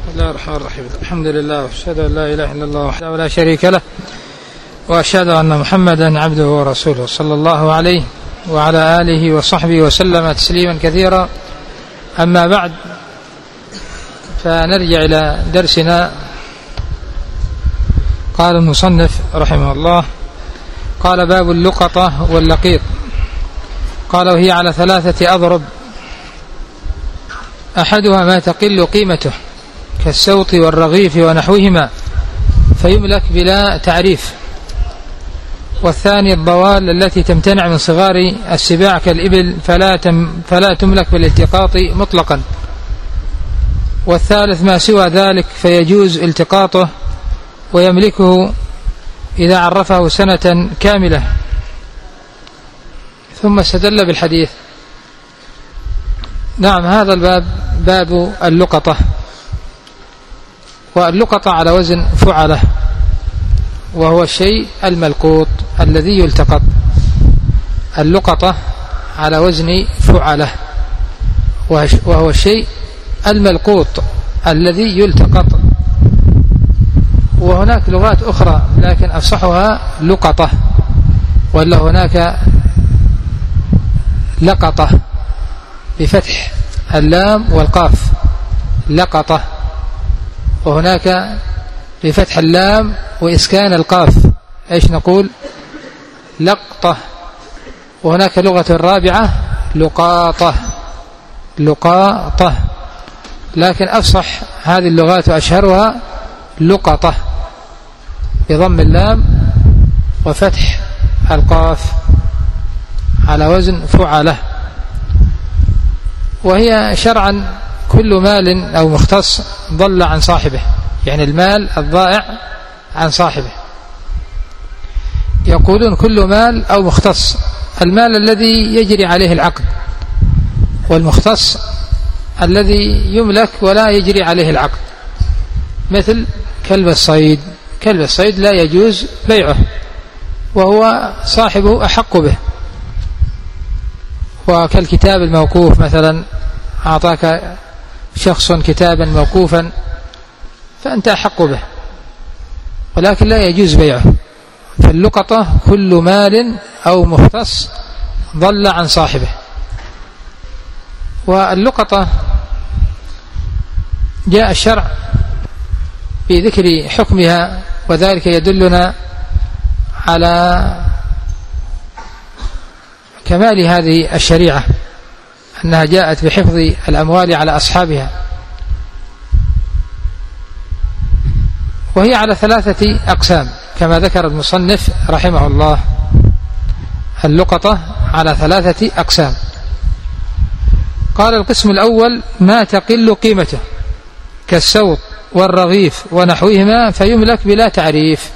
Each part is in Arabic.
بسم الله الرحمن الرحيم. الحمد لله واشهد ان لا اله الا الله وحده لا شريك له واشهد ان محمدا عبده ورسوله صلى الله عليه وعلى اله وصحبه وسلم تسليما كثيرا. اما بعد، فنرجع الى درسنا. قال المصنف رحمه الله: قال: باب اللقطة واللقيط. قال: وهي على 3 أضرب، أحدها ما تقل قيمته كالسوط والرغيف ونحوهما فيملك بلا تعريف، والثاني الضوال التي تمتنع من صغار السباع كالإبل فلا تملك بالالتقاط مطلقا، والثالث ما سوى ذلك فيجوز التقاطه ويملكه إذا عرفه سنة كاملة. ثم استدل بالحديث. نعم، هذا الباب باب اللقطة، واللقطة على وزن فعلة، وهو الشيء الملقوط الذي يلتقط. اللقطة على وزن فعلة، وهو الشيء الملقوط الذي يلتقط. وهناك لغات أخرى لكن أفصحها لقطة، ولا هناك لقطة بفتح اللام والقاف لقطة، وهناك بفتح اللام وإسكان القاف إيش نقول؟ لقطة. وهناك لغة رابعة لقاطة، لقاطة، لكن أفصح هذه اللغات وأشهرها لقطة بضم اللام وفتح القاف على وزن فعلة. وهي شرعا كل مال أو مختص ضل عن صاحبه، يعني المال الضائع عن صاحبه. يقولون كل مال أو مختص، المال الذي يجري عليه العقد، والمختص الذي يملك ولا يجري عليه العقد، مثل كلب الصيد. كلب الصيد لا يجوز بيعه، وهو صاحبه أحق به. وكالكتاب الموقوف مثلا، أعطاك شخص كتابا موقوفا فأنت أحق به، ولكن لا يجوز بيعه. فاللقطة كل مال أو مختص ضل عن صاحبه. واللقطة جاء الشرع بذكر حكمها، وذلك يدلنا على كمال هذه الشريعة، أنها جاءت بحفظ الأموال على أصحابها. وهي على 3 أقسام كما ذكر المصنف رحمه الله. اللقطة على 3 أقسام. قال: القسم الأول ما تقل قيمته كالسوط والرغيف ونحوهما فيملك بلا تعريف.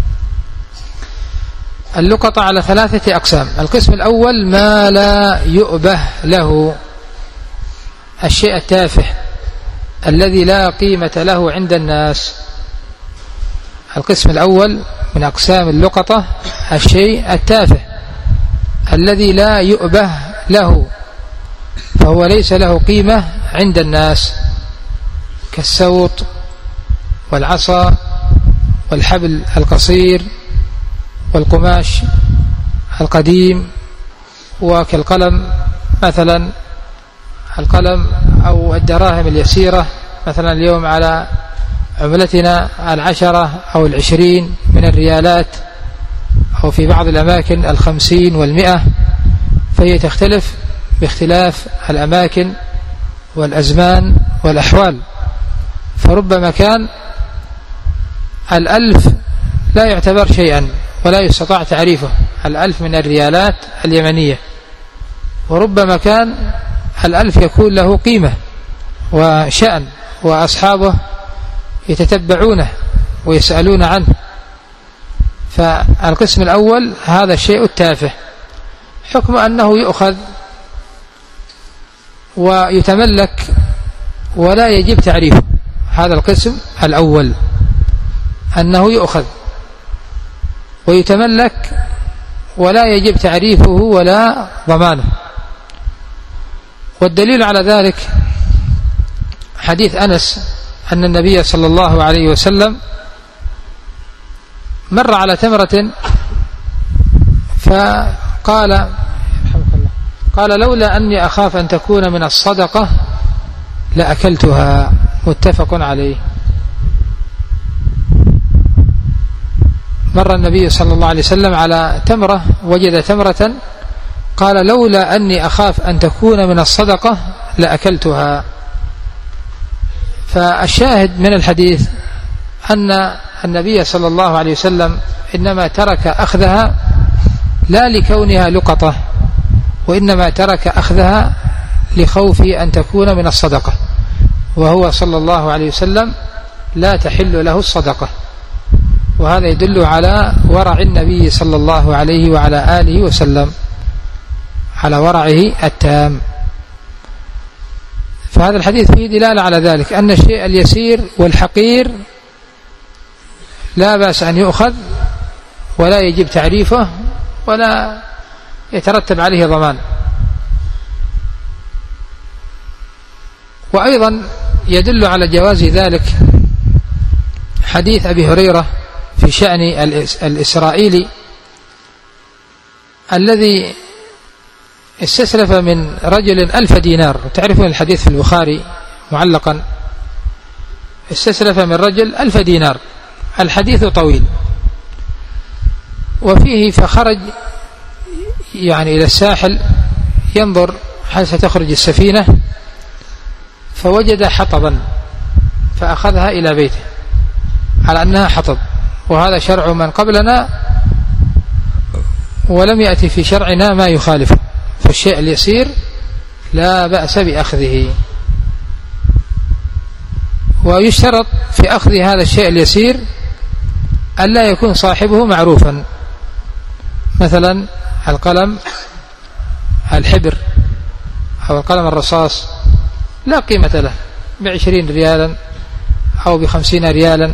اللقطة على 3 أقسام. القسم الأول ما لا يؤبه له، الشيء التافه الذي لا قيمة له عند الناس. القسم الأول من أقسام اللقطة الشيء التافه الذي لا يؤبه له، فهو ليس له قيمة عند الناس، كالسوط والعصا والحبل القصير والقماش القديم، وكالقلم مثلا، القلم أو الدراهم اليسيرة مثلا اليوم على عملتنا 10 أو 20 من الريالات، أو في بعض الأماكن 50 و100، فهي تختلف باختلاف الأماكن والأزمان والأحوال. فربما كان 1000 لا يعتبر شيئا ولا يستطاع تعريفه، 1000 من الريالات اليمنية، وربما كان 1000 يكون له قيمة وشأن، وأصحابه يتتبعونه ويسألون عنه. فالقسم الأول هذا الشيء التافه، حكم أنه يؤخذ ويتملك ولا يجب تعريفه. هذا القسم الأول، أنه يؤخذ ويتملك ولا يجب تعريفه ولا ضمانه. والدليل على ذلك حديث أنس أن النبي صلى الله عليه وسلم مر على تمرة فقال لولا أني أخاف أن تكون من الصدقة لأكلتها. متفق عليه. مر النبي صلى الله عليه وسلم على تمرة، وجد تمرة، قال لولا أني أخاف أن تكون من الصدقة لأكلتها. فالشاهد من الحديث أن النبي صلى الله عليه وسلم إنما ترك أخذها لا لكونها لقطة، وإنما ترك أخذها لخوف أن تكون من الصدقة، وهو صلى الله عليه وسلم لا تحل له الصدقة. وهذا يدل على ورع النبي صلى الله عليه وعلى آله وسلم، على ورعه التام. فهذا الحديث فيه دلالة على ذلك، أن الشيء اليسير والحقير لا بأس أن يؤخذ ولا يجب تعريفه ولا يترتب عليه ضمان. وأيضا يدل على جواز ذلك حديث أبي هريرة في شأن الإسرائيلي الذي استسلف من رجل 1000 دينار. تعرفون الحديث في البخاري معلقا، استسلف من رجل 1000 دينار. الحديث طويل وفيه فخرج يعني إلى الساحل ينظر هل ستخرج السفينة، فوجد حطبا فأخذها إلى بيته على أنها حطب، وهذا شرع من قبلنا ولم يأتي في شرعنا ما يخالفه. فالشيء اليسير لا بأس بأخذه. ويشترط في أخذ هذا الشيء اليسير ألا يكون صاحبه معروفا، مثلا القلم الحبر أو القلم الرصاص لا قيمة له، ب20 ريالا أو ب50 ريالا،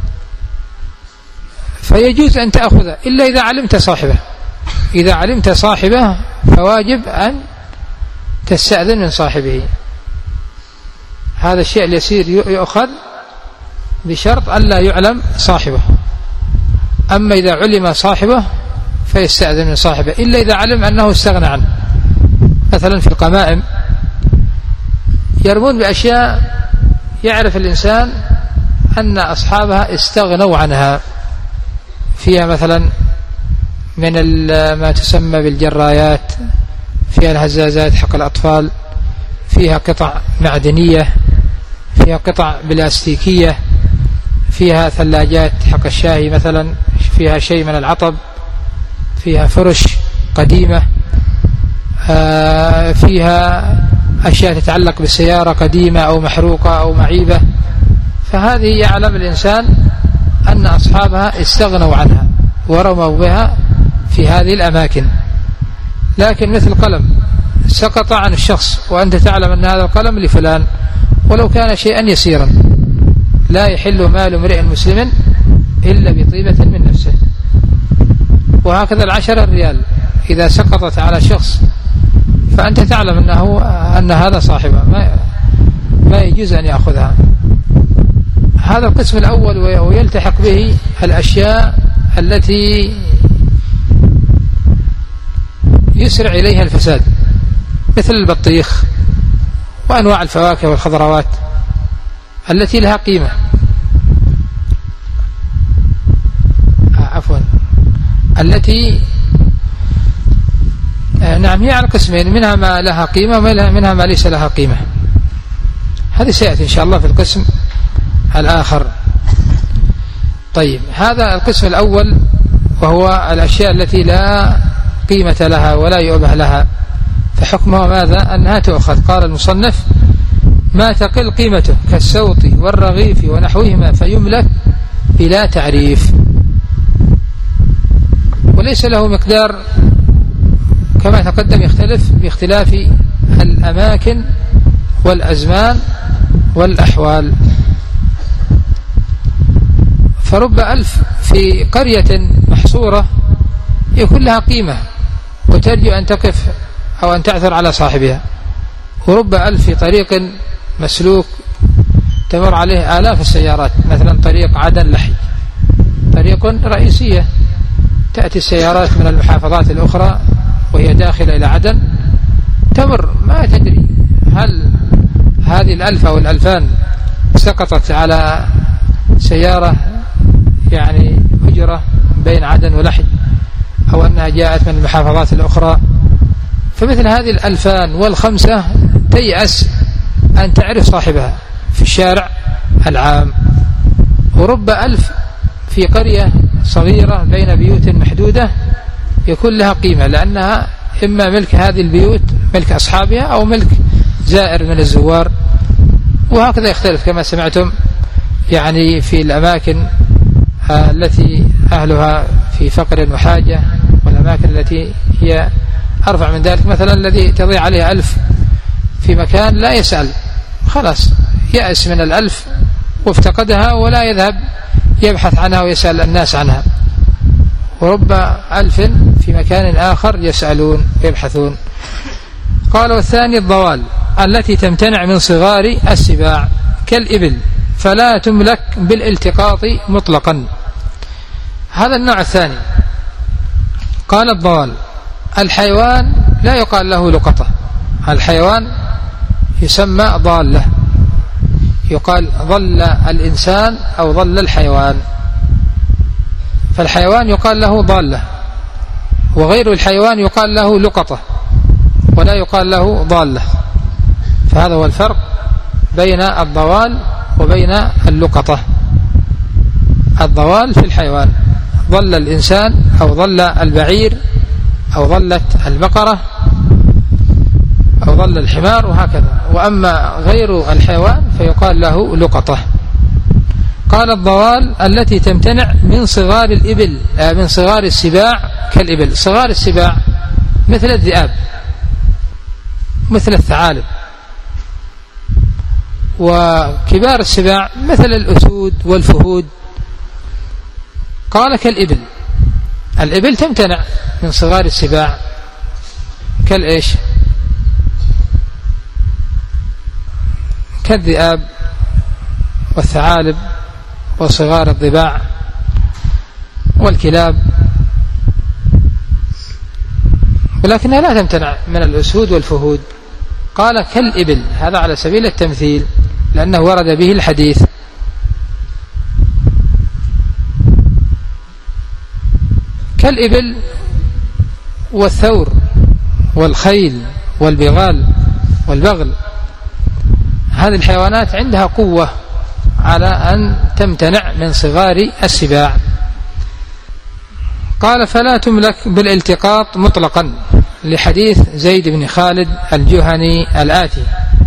فيجوز أن تأخذه إلا إذا علمت صاحبه. إذا علمت صاحبه فواجب أن تستأذن من صاحبه. هذا الشيء اليسير يؤخذ بشرط ألا يعلم صاحبه. أما إذا علم صاحبه فيستأذن من صاحبه، إلا إذا علم أنه استغنى عنه. مثلا في القمائم يرمون بأشياء يعرف الإنسان أن أصحابها استغنوا عنها، فيها مثلا من ما تسمى بالجرايات، فيها الهزازات حق الأطفال، فيها قطع معدنية، فيها قطع بلاستيكية، فيها ثلاجات حق الشاي مثلا، فيها شيء من العطب، فيها فرش قديمة، فيها أشياء تتعلق بالسيارة قديمة أو محروقة أو معيبة. فهذه يعلم الإنسان أن أصحابها استغنوا عنها ورموا بها في هذه الأماكن. لكن مثل قلم سقط عن الشخص وأنت تعلم أن هذا القلم لفلان، ولو كان شيئا يسيرا، لا يحل مال امرئ مسلم إلا بطيبة من نفسه. وهكذا 10 ريال إذا سقطت على شخص فأنت تعلم أن هذا صاحبه، ما يجوز أن يأخذها. هذا القسم الأول. ويلتحق به الأشياء التي يسرع إليها الفساد، مثل البطيخ وأنواع الفواكه والخضروات التي لها قيمة، التي نعم هي على قسمين، منها ما لها قيمة ومنها ما ليس لها قيمة. هذه سيأتي إن شاء الله في القسم الآخر. طيب، هذا القسم الأول وهو الأشياء التي لا قيمة لها ولا يؤبه لها، فحكمها ماذا؟ أنها تؤخذ. قال المصنف: ما تقل قيمته كالسوط والرغيف ونحوهما فيملك بلا تعريف، وليس له مقدار كما تقدم، يختلف باختلاف الأماكن والأزمان والأحوال. فرب 1000 في قرية محصورة يكون لها قيمة وترجو أن تقف أو أن تعثر على صاحبها، ورب 1000 في طريق مسلوك تمر عليه آلاف السيارات، مثلا طريق عدن لحي، طريق رئيسية، تأتي السيارات من المحافظات الأخرى وهي داخلة إلى عدن، تمر ما تدري هل هذه 1000 أو 2000 سقطت على سيارة يعني هجرة بين عدن ولحي، أو أنها جاءت من المحافظات الأخرى. فمثل هذه 2005 تيأس أن تعرف صاحبها في الشارع العام، ورب 1000 في قرية صغيرة بين بيوت محدودة يكون لها قيمة، لأنها إما ملك هذه البيوت، ملك أصحابها، أو ملك زائر من الزوار. وهكذا يختلف كما سمعتم يعني في الأماكن التي أهلها في فقر وحاجة، والأماكن التي هي أرفع من ذلك، مثلا الذي تضيع عليه 1000 في مكان لا يسأل، خلاص يأس من 1000 وافتقدها ولا يذهب يبحث عنها ويسأل الناس عنها، ورب 1000 في مكان آخر يسألون ويبحثون. قال: والثاني الضوال التي تمتنع من صغار السباع كالإبل فلا تملك بالالتقاط مطلقا. هذا النوع الثاني. قال: الضوال الحيوان لا يقال له لقطة، الحيوان يسمى ضالة، يقال ضل الإنسان أو ضل الحيوان، فالحيوان يقال له ضالة، وغير الحيوان يقال له لقطة ولا يقال له ضالة. فهذا هو الفرق بين الضوال وبين اللقطة. الضوال في الحيوان، ضل الإنسان أو ضل البعير أو ضلت البقرة أو ضل الحمار وهكذا، وأما غير الحيوان فيقال له لقطة. قال: الضوال التي تمتنع من صغار الإبل، من صغار السباع كالإبل. صغار السباع مثل الذئاب، مثل الثعالب، وكبار السباع مثل الأسود والفهود. قال: كالإبل، الإبل تمتنع من صغار السباع كالإيش؟ كالذئاب والثعالب وصغار الضباع والكلاب، ولكنها لا تمتنع من الأسود والفهود. قال: كالإبل، هذا على سبيل التمثيل لأنه ورد به الحديث. كالإبل والثور والخيل والبغال والبغل، هذه الحيوانات عندها قوة على أن تمتنع من صغار السباع. قال: فلا تملك بالالتقاط مطلقا، لحديث زيد بن خالد الجهني الآتي.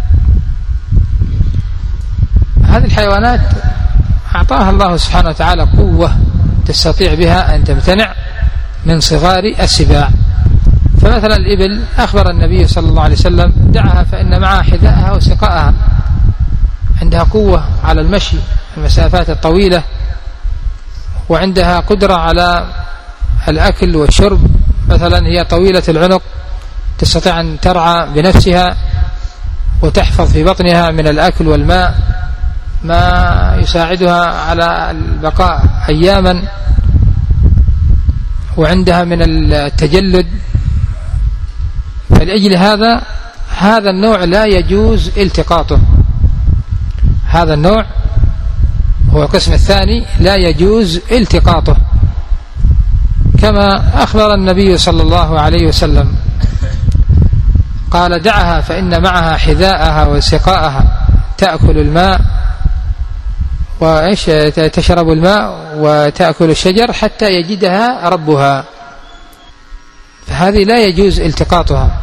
هذه الحيوانات أعطاها الله سبحانه وتعالى قوة تستطيع بها أن تمتنع من صغار السباع. فمثلا الإبل أخبر النبي صلى الله عليه وسلم: دعها فإن معها حذاءها وسقاءها، عندها قوة على المشي المسافات الطويلة، وعندها قدرة على الأكل والشرب، مثلا هي طويلة العنق تستطيع أن ترعى بنفسها وتحفظ في بطنها من الأكل والماء ما يساعدها على البقاء أياما، وعندها من التجلد. فلأجل هذا النوع لا يجوز التقاطه، هذا النوع هو القسم الثاني لا يجوز التقاطه، كما أخبر النبي صلى الله عليه وسلم قال: دعها فإن معها حذاءها وسقاءها، تأكل الماء تشرب الماء وتأكل الشجر حتى يجدها ربها، فهذه لا يجوز التقاطها.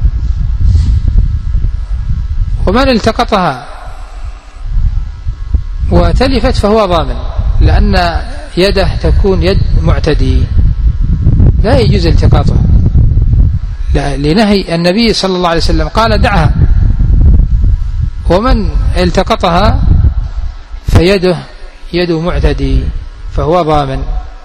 ومن التقطها وتلفت فهو ضامن، لأن يده تكون يد معتدي، لا يجوز التقاطها لنهي النبي صلى الله عليه وسلم قال: دعها. ومن التقطها فيده يد معتدي فهو ضامن.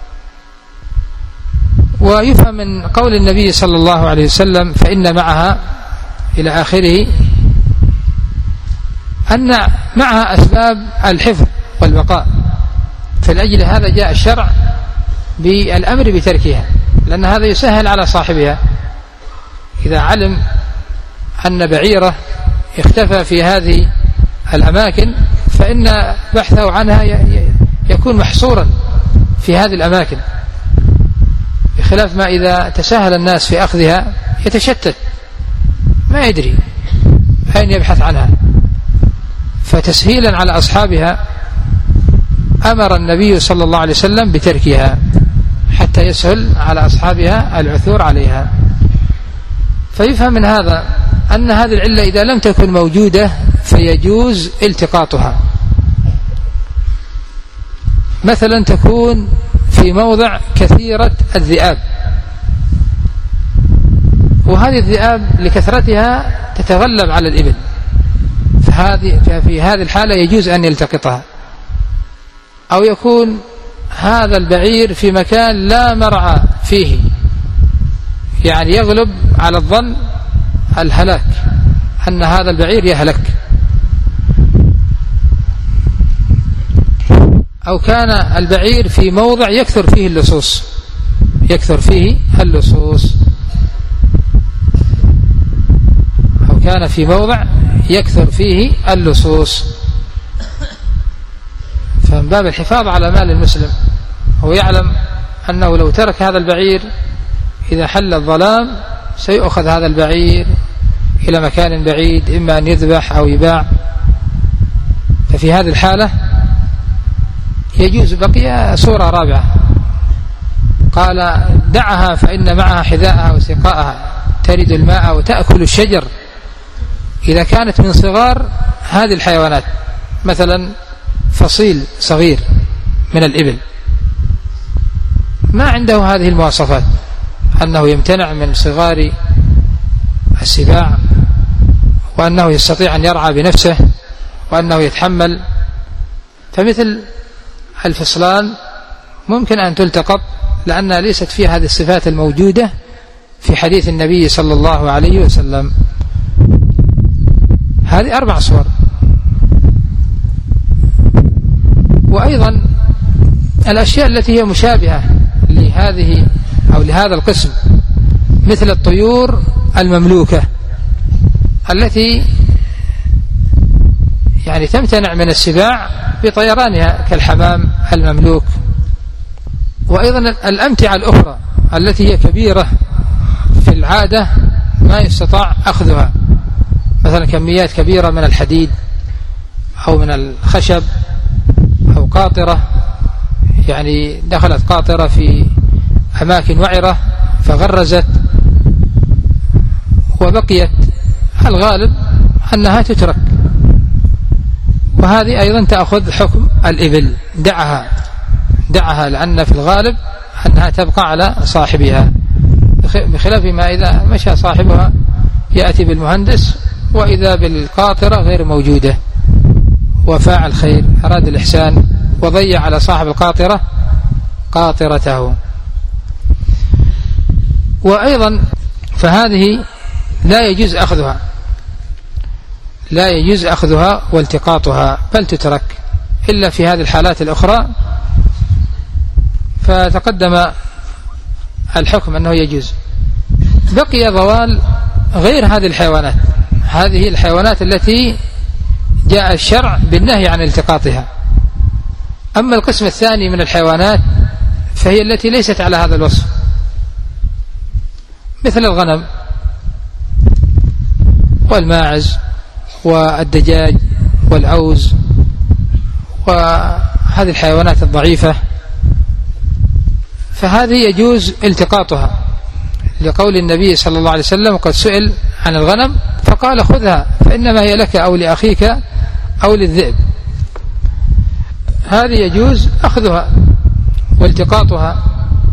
ويفهم من قول النبي صلى الله عليه وسلم: فإن معها إلى آخره، أن معها أسباب الحفظ والبقاء، فلأجل هذا جاء الشرع بالأمر بتركها، لأن هذا يسهل على صاحبها. إذا علم أن بعيره اختفى في هذه الأماكن فإن بحثه عنها يكون محصورا في هذه الأماكن، بخلاف ما إذا تساهل الناس في أخذها يتشتت ما يدري أين يبحث عنها. فتسهيلا على أصحابها أمر النبي صلى الله عليه وسلم بتركها حتى يسهل على أصحابها العثور عليها. فيفهم من هذا أن هذه العلة إذا لم تكن موجودة فيجوز التقاطها. مثلا تكون في موضع كثيرة الذئاب، وهذه الذئاب لكثرتها تتغلب على الإبل، ففي هذه الحالة يجوز أن يلتقطها. أو يكون هذا البعير في مكان لا مرعى فيه، يعني يغلب على الظن الهلاك، أن هذا البعير يهلك. أو كان البعير في موضع يكثر فيه اللصوص، أو كان في موضع يكثر فيه اللصوص، فمن باب الحفاظ على مال المسلم، هو يعلم أنه لو ترك هذا البعير إذا حل الظلام سيؤخذ هذا البعير إلى مكان بعيد، إما أن يذبح أو يباع. ففي هذه الحالة يجوز. بقي صورة رابعة، قال دعها فإن معها حذاءها وسقاءها ترد الماء وتأكل الشجر. إذا كانت من صغار هذه الحيوانات، مثلا فصيل صغير من الإبل ما عنده هذه المواصفات، أنه يمتنع من صغار السباع، وأنه يستطيع أن يرعى بنفسه، وأنه يتحمل، فمثل الفصلان ممكن أن تلتقط لأنها ليست فيها هذه الصفات الموجودة في حديث النبي صلى الله عليه وسلم. هذه 4 صور. وأيضا الأشياء التي هي مشابهة لهذه أو لهذا القسم، مثل الطيور المملوكة التي يعني تمتنع من السباع بطيرانها كالحمام المملوك. وأيضا الأمتعة الأخرى التي هي كبيرة في العادة ما يستطاع أخذها، مثلا كميات كبيرة من الحديد أو من الخشب، أو قاطرة، يعني دخلت قاطرة في أماكن وعرة فغرزت وبقيت، الغالب أنها تترك، وهذه أيضا تأخذ حكم الإبل، دعها لأن في الغالب أنها تبقى على صاحبها، بخلاف ما إذا مشى صاحبها يأتي بالمهندس وإذا بالقاطرة غير موجودة، وفاعل خير أراد الإحسان وضيع على صاحب القاطرة قاطرته. وأيضا فهذه لا يجوز أخذها والتقاطها، بل تترك إلا في هذه الحالات الأخرى. فتقدم الحكم أنه يجوز. بقي ضوال غير هذه الحيوانات، هذه الحيوانات التي جاء الشرع بالنهي عن التقاطها. أما القسم الثاني من الحيوانات فهي التي ليست على هذا الوصف، مثل الغنم والماعز والدجاج والعوز وهذه الحيوانات الضعيفة، فهذه يجوز التقاطها، لقول النبي صلى الله عليه وسلم قد سئل عن الغنم فقال خذها فإنما هي لك أو لأخيك أو للذئب. هذه يجوز أخذها والتقاطها،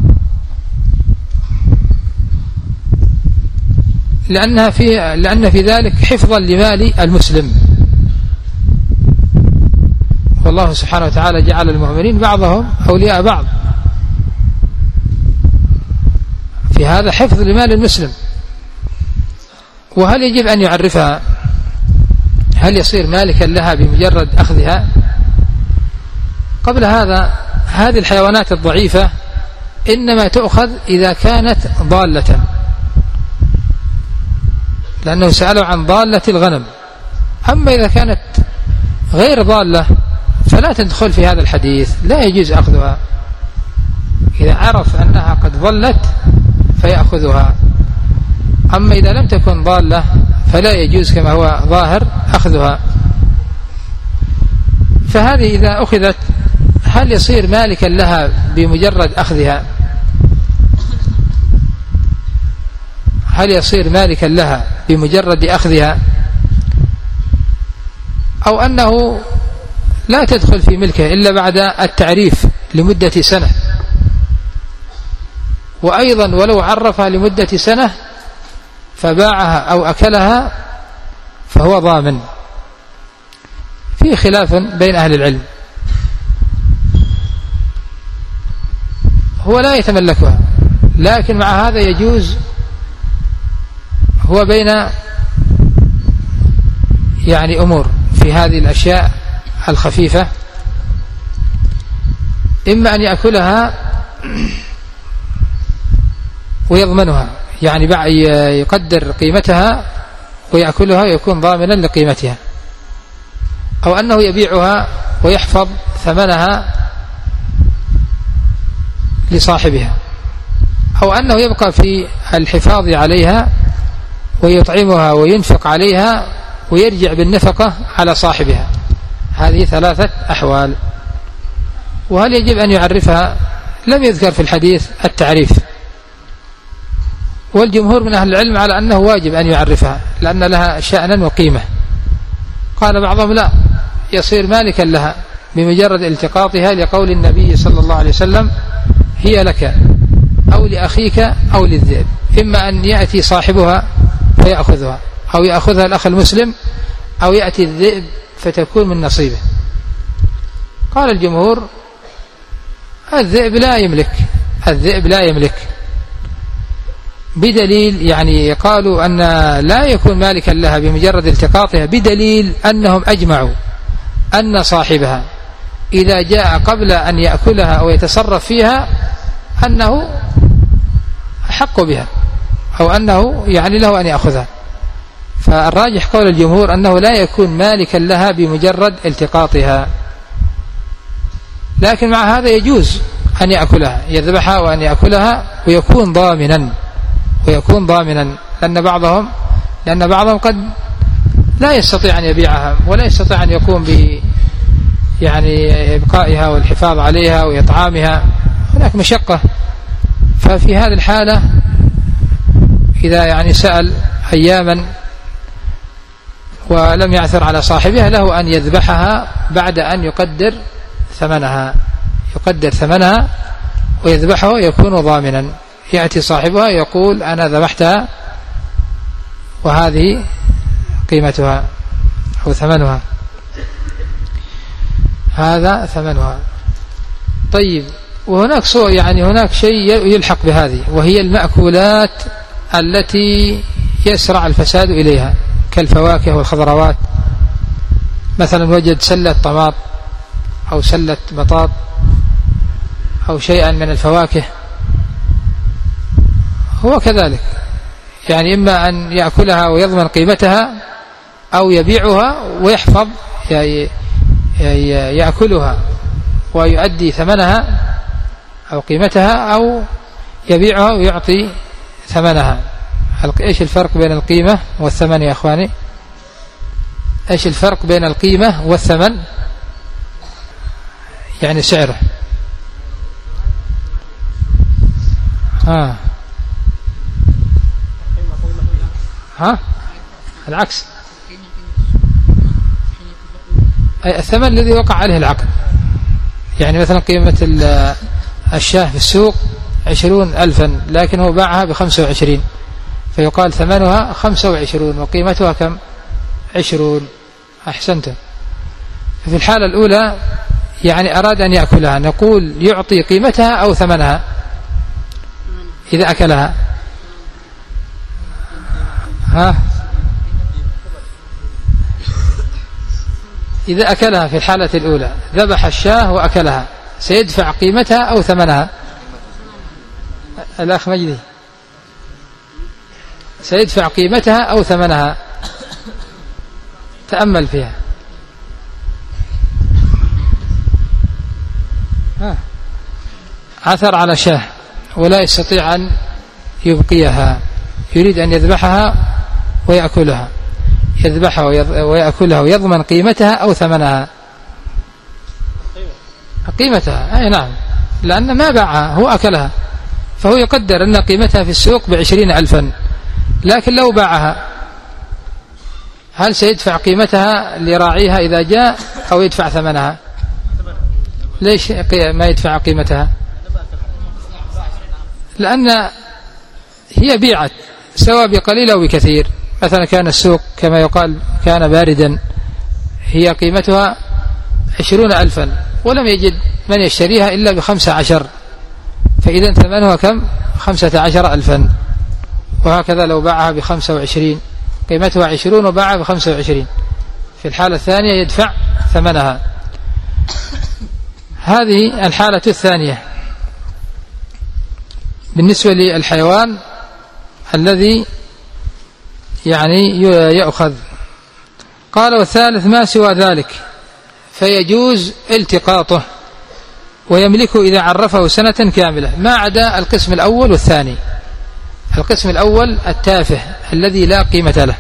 لأن في ذلك حفظا لمال المسلم. والله سبحانه وتعالى جعل المؤمنين بعضهم أولياء بعض، في هذا حفظ لمال المسلم. وهل يجب أن يعرفها؟ هل يصير مالكا لها بمجرد أخذها؟ قبل هذا هذه الحيوانات الضعيفة إنما تؤخذ إذا كانت ضالة، لأنه سألوا عن ضالة الغنم. أما إذا كانت غير ضالة فلا تدخل في هذا الحديث، لا يجوز أخذها. إذا عرف أنها قد ضلت فيأخذها. أما إذا لم تكن ضالة فلا يجوز كما هو ظاهر أخذها. فهذه إذا أخذت هل يصير مالكا لها بمجرد أخذها؟ هل يصير مالكا لها بمجرد أخذها، أو أنه لا تدخل في ملكه إلا بعد التعريف لمدة سنة؟ وأيضا ولو عرفها لمدة سنة فباعها أو أكلها فهو ضامن. في خلاف بين أهل العلم. هو لا يتملكها، لكن مع هذا يجوز. هو بين يعني أمور في هذه الأشياء الخفيفة، إما أن يأكلها ويضمنها، يعني يقدر قيمتها ويأكلها ويكون ضامنا لقيمتها، أو أنه يبيعها ويحفظ ثمنها لصاحبها، أو أنه يبقى في الحفاظ عليها ويطعمها وينفق عليها ويرجع بالنفقة على صاحبها. هذه ثلاثة أحوال. وهل يجب أن يعرفها؟ لم يذكر في الحديث التعريف، والجمهور من أهل العلم على أنه واجب أن يعرفها لأن لها شأنا وقيمة. قال بعضهم لا، يصير مالكا لها بمجرد التقاطها، لقول النبي صلى الله عليه وسلم: هي لك أو لأخيك أو للذئب، إما أن يأتي صاحبها فيأخذها، أو يأخذها الأخ المسلم، أو يأتي الذئب فتكون من نصيبه. قال الجمهور: الذئب لا يملك، بدليل يعني قالوا أن لا يكون مالكا لها بمجرد التقاطها، بدليل أنهم أجمعوا أن صاحبها إذا جاء قبل أن يأكلها أو يتصرف فيها أنه أحق بها، أو أنه يعني له أن يأخذها. فالراجح قول الجمهور أنه لا يكون مالكا لها بمجرد التقاطها، لكن مع هذا يجوز أن يأكلها، يذبحها وأن يأكلها ويكون ضامنا، لأن بعضهم قد لا يستطيع أن يبيعها ولا يستطيع أن يقوم يعني إبقائها والحفاظ عليها وإطعامها، هناك مشقة. ففي هذه الحالة إذا يعني سأل أياما ولم يعثر على صاحبها، له أن يذبحها بعد أن يقدر ثمنها ويذبحه ويكون ضامنا. يأتي صاحبها يقول: أنا ذبحتها وهذه قيمتها أو ثمنها، هذا ثمنها. طيب، وهناك هناك شيء يلحق بهذه، وهي المأكولات التي يسرع الفساد إليها كالفواكه والخضروات. مثلا وجد سلة طماط أو سلة بطاط أو شيئا من الفواكه، هو كذلك، يعني إما أن يأكلها ويضمن قيمتها، أو يبيعها ويحفظ يأكلها ويؤدي ثمنها أو قيمتها، أو يبيعها ويعطي ثمنها. إيش الفرق بين القيمة والثمن يا أخواني؟ إيش الفرق بين القيمة والثمن؟ يعني سعره. العكس، الثمن الذي وقع عليه العقد. يعني مثلا قيمة الشاة في السوق 20,000، لكن هو باعها ب25، فيقال ثمنها 25 وقيمتها كم؟ 20. أحسنت. في الحالة الأولى يعني أراد أن يأكلها، نقول يعطي قيمتها أو ثمنها إذا أكلها. إذا أكلها في الحالة الأولى، ذبح الشاة وأكلها، سيدفع قيمتها أو ثمنها؟ الأخ مجدي، سيدفع قيمتها أو ثمنها؟ تأمل فيها. عثر على شاة ولا يستطيع أن يبقيها، يريد أن يذبحها ويأكلها، يذبحها ويأكلها ويضمن قيمتها أو ثمنها؟ قيمتها. أي نعم، لأن ما باعها، هو أكلها، فهو يقدر أن قيمتها في السوق ب20,000، لكن لو باعها هل سيدفع قيمتها لراعيها إذا جاء أو يدفع ثمنها؟ ليش ما يدفع قيمتها؟ لأن هي بيعت سواء بقليل أو بكثير. مثلا كان السوق كما يقال كان باردا، هي قيمتها 20,000 ولم يجد من يشتريها إلا ب15، فإذا ثمنها كم؟ 15,000. وهكذا لو باعها ب25 قيمتها 20 وباعها ب25، في الحالة الثانية يدفع ثمنها. هذه الحالة الثانية بالنسبة للحيوان الذي يعني يأخذ. قال والثالث ما سوى ذلك فيجوز التقاطه ويملكه إذا عرفه سنة كاملة، ما عدا القسم الأول والثاني. القسم الأول التافه الذي لا قيمة له،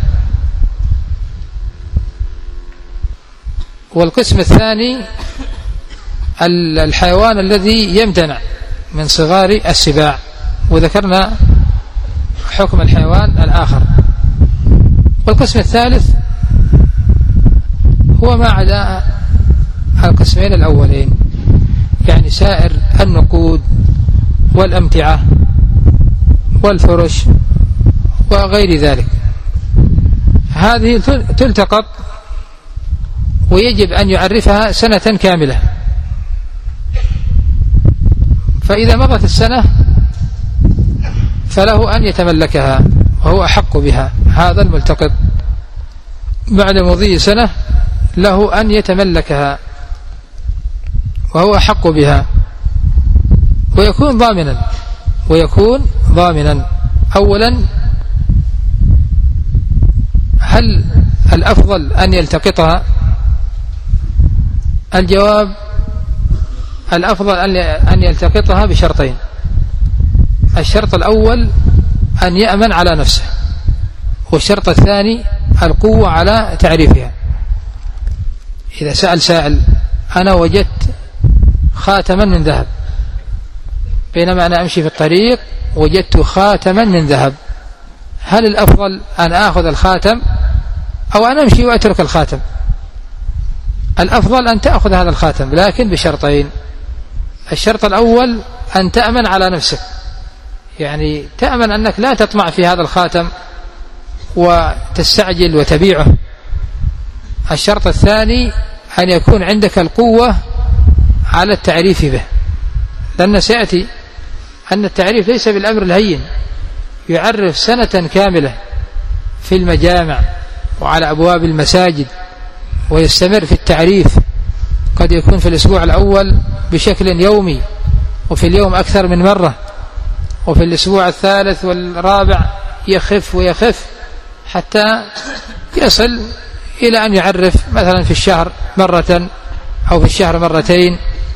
والقسم الثاني الحيوان الذي يمتنع من صغار السباع، وذكرنا حكم الحيوان الآخر. والقسم الثالث هو ما عدا القسمين الأولين، يعني سائر النقود والأمتعة والفرش وغير ذلك، هذه تلتقط ويجب أن يعرفها سنة كاملة. فإذا مضت السنة فله أن يتملكها وهو أحق بها. هذا الملتقط بعد مضي سنة له أن يتملكها وهو أحق بها، ويكون ضامنا. أولا، هل الأفضل أن يلتقطها؟ الجواب الأفضل أن يلتقطها بشرطين. الشرط الأول أن يأمن على نفسه، والشرط الثاني القوة على تعريفها. إذا سأل سائل أنا وجدت خاتما من ذهب، بينما أنا أمشي في الطريق وجدت خاتما من ذهب، هل الأفضل أن آخذ الخاتم أو أن أمشي وأترك الخاتم؟ الأفضل أن تأخذ هذا الخاتم، لكن بشرطين. الشرط الأول أن تأمن على نفسك، يعني تأمن أنك لا تطمع في هذا الخاتم وتستعجل وتبيعه. الشرط الثاني أن يكون عندك القوة على التعريف به، لأن سيأتي أن التعريف ليس بالأمر الهين. يعرف سنة كاملة في المجامع وعلى أبواب المساجد، ويستمر في التعريف، قد يكون في الأسبوع الأول بشكل يومي، وفي اليوم أكثر من مرة، وفي الأسبوع الثالث والرابع يخف ويخف حتى يصل إلى أن يعرف مثلا في الشهر مرة أو في الشهر مرتين.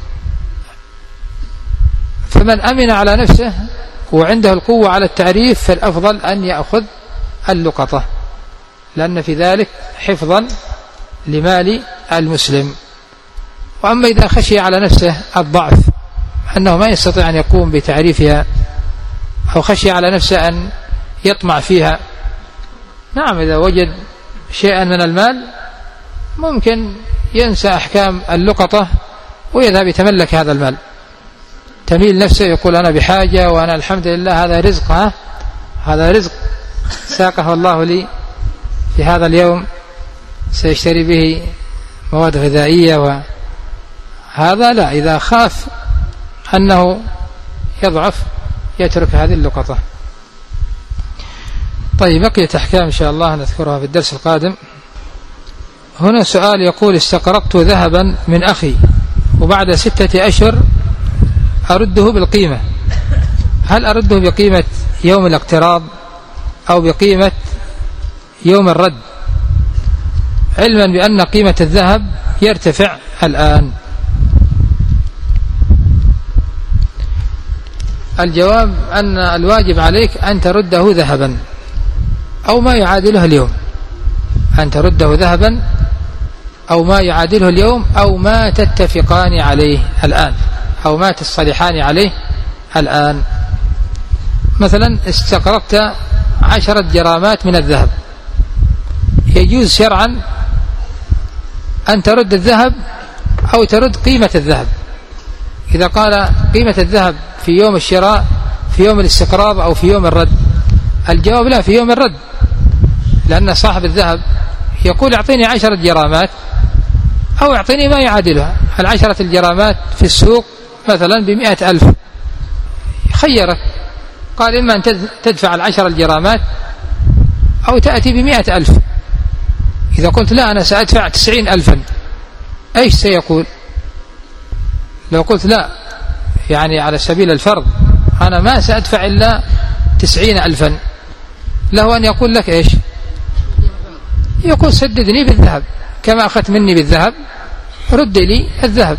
فمن أمن على نفسه وعنده القوة على التعريف فالأفضل أن يأخذ اللقطة، لأن في ذلك حفظا لمال المسلم. وأما إذا خشي على نفسه الضعف أنه ما يستطيع أن يقوم بتعريفها، أو خشي على نفسه أن يطمع فيها، نعم، إذا وجد شيئا من المال ممكن ينسى أحكام اللقطة ويذهب يتملك هذا المال، تميل نفسه يقول أنا بحاجة وأنا الحمد لله هذا رزق، هذا رزق ساقه الله لي في هذا اليوم، سيشتري به مواد غذائية. وهذا لا، إذا خاف أنه يضعف يترك هذه اللقطة. طيب، بقيت أحكام إن شاء الله نذكرها في الدرس القادم. هنا سؤال يقول: استقرضت ذهبا من أخي وبعد 6 أشهر أرده بالقيمة، هل أرده بقيمة يوم الاقتراض أو بقيمة يوم الرد، علما بأن قيمة الذهب يرتفع الآن؟ الجواب أن الواجب عليك أن ترده ذهبا أو ما يعادله اليوم، أن ترده ذهبا أو ما يعادله اليوم، أو ما تتفقان عليه الآن، أو ما تصطلحان عليه الآن. مثلا استقرضت 10 جرامات من الذهب، يجوز شرعا أن ترد الذهب أو ترد قيمة الذهب. إذا قال قيمة الذهب في يوم الشراء، في يوم الاستقراض، أو في يوم الرد، الجواب لا، في يوم الرد، لأن صاحب الذهب يقول: اعطيني 10 جرامات أو اعطيني ما يعادلها. 10 الجرامات في السوق مثلا ب100,000، خيرك، قال: إما أن تدفع 10 الجرامات أو تأتي ب100,000. إذا قلت: لا، أنا سأدفع 90,000، أيش سيقول؟ لو قلت: لا، يعني على سبيل الفرض أنا ما سأدفع إلا 90,000، له أن يقول لك إيش؟ يقول: سددني بالذهب كما أخذت مني بالذهب، رد لي الذهب.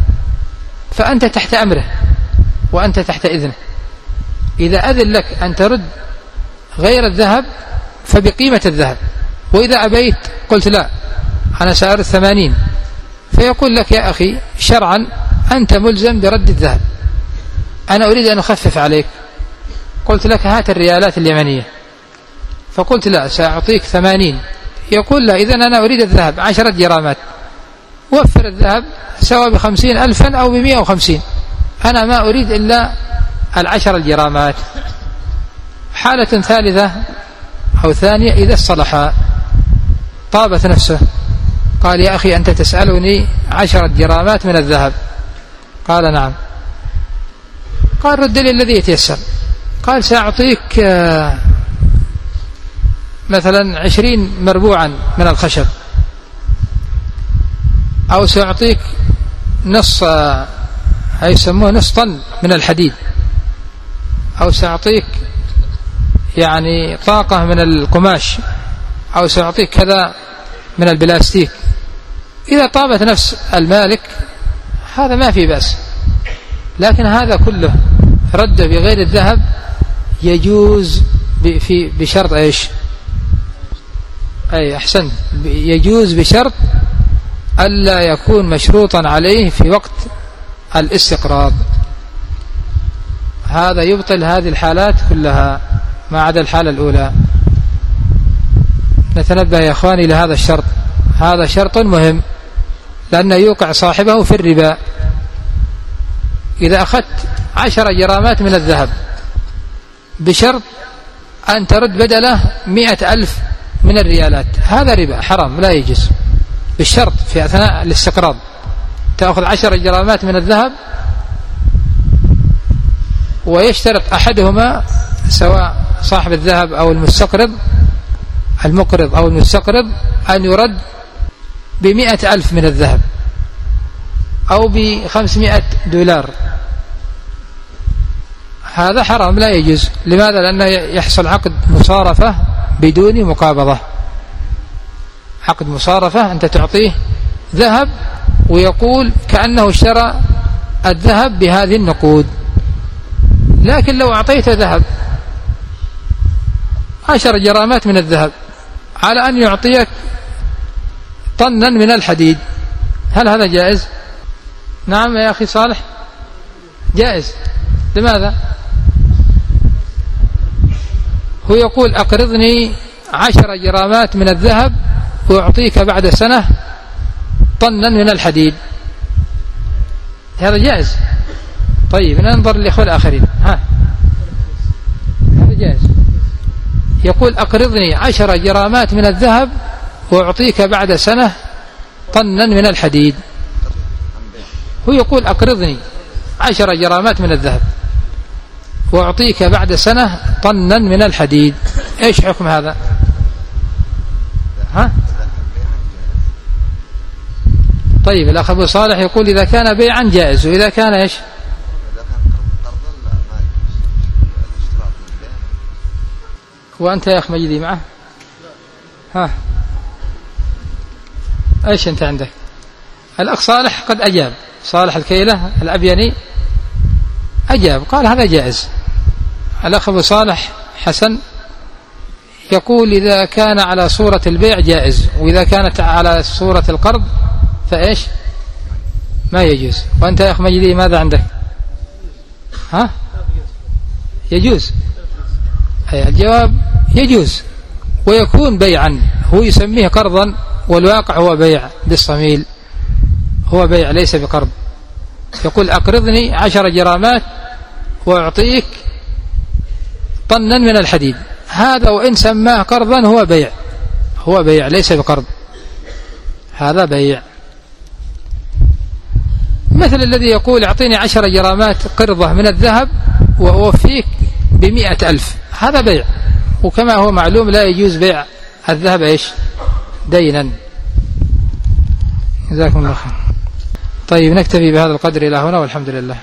فأنت تحت أمره وأنت تحت إذنه. إذا أذن لك أن ترد غير الذهب فبقيمة الذهب، وإذا أبيت قلت: لا، أنا سأرد 80، فيقول لك: يا أخي، شرعا أنت ملزم برد الذهب، أنا أريد أن أخفف عليك. قلت لك: هات الريالات اليمنية، فقلت: لا، سأعطيك 80. يقول: لا، إذن أنا أريد الذهب 10 جرامات، وفر الذهب سواء ب50,000 أو ب150، أنا ما أريد إلا 10 الجرامات. حالة ثالثة أو ثانية: إذا اصطلحا، طابت نفسه، قال: يا أخي، أنت تسألني 10 جرامات من الذهب. قال: نعم. قال: رد لي الذي يتيسر. قال: سأعطيك مثلا 20 مربوعا من الخشب، أو سأعطيك نص، يسموه نص طن من الحديد، أو سأعطيك يعني طاقة من القماش، أو سأعطيك كذا من البلاستيك. إذا طابت نفس المالك هذا ما في بأس، لكن هذا كله رده بغير الذهب يجوز بشرط إيش؟ أي أحسن، يجوز بشرط ألا يكون مشروطا عليه في وقت الاستقراض. هذا يبطل هذه الحالات كلها ما عدا الحالة الأولى. نتنبه يا أخواني لهذا الشرط، هذا شرط مهم، لأنه يوقع صاحبه في الربا. إذا أخذت 10 جرامات من الذهب بشرط أن ترد بدله 100,000 من الريالات، هذا ربا حرام لا يجوز. بالشرط في أثناء الاستقراض تأخذ 10 جرامات من الذهب، ويشترط أحدهما، سواء صاحب الذهب أو المقرض أو المستقرض، أن يرد ب100,000 من الذهب أو ب$500. هذا حرام لا يجوز. لماذا؟ لأنه يحصل عقد مصارفة بدون مقابضة. عقد مصارفة، أنت تعطيه ذهب ويقول كأنه اشترى الذهب بهذه النقود. لكن لو أعطيت ذهب 10 جرامات من الذهب على أن يعطيك طنا من الحديد، هل هذا جائز؟ نعم يا أخي صالح، جائز. لماذا؟ هو يقول: أقرضني 10 جرامات من الذهب وأعطيك بعد سنة طنا من الحديد، هذا جائز. طيب ننظر للإخوة الآخرين، هذا جائز. يقول: أقرضني 10 جرامات من الذهب وأعطيك بعد سنة طنا من الحديد. هو يقول: أقرضني 10 جرامات من الذهب وأعطيك بعد سنة طنا من الحديد، إيش حكم هذا؟ طيب الأخ أبو صالح يقول إذا كان بيعا جائز، وإذا كان إيش؟ وأنت يا أخ مجدي معه؟ ها إيش أنت عندك؟ الأخ صالح قد أجاب، صالح الكيلة الأبيني أجاب قال هذا جائز. الأخ أبو صالح حسن يقول إذا كان على صورة البيع جائز، وإذا كانت على صورة القرض فإيش؟ ما يجوز. وأنت يا أخ مجدي ماذا عندك؟ ها؟ يجوز. أي الجواب يجوز ويكون بيعا، هو يسميه قرضا والواقع هو بيع بالصميل، هو بيع ليس بقرض. يقول أقرضني 10 جرامات وأعطيك طنا من الحديد، هذا وإن سماه قرضا هو بيع، هو بيع ليس بقرض، هذا بيع. مثل الذي يقول أعطيني 10 جرامات قرضة من الذهب وأوفيك ب100,000، هذا بيع. وكما هو معلوم لا يجوز بيع الذهب إيش؟ دينا. جزاكم الله خير. طيب نكتفي بهذا القدر إلى هنا والحمد لله.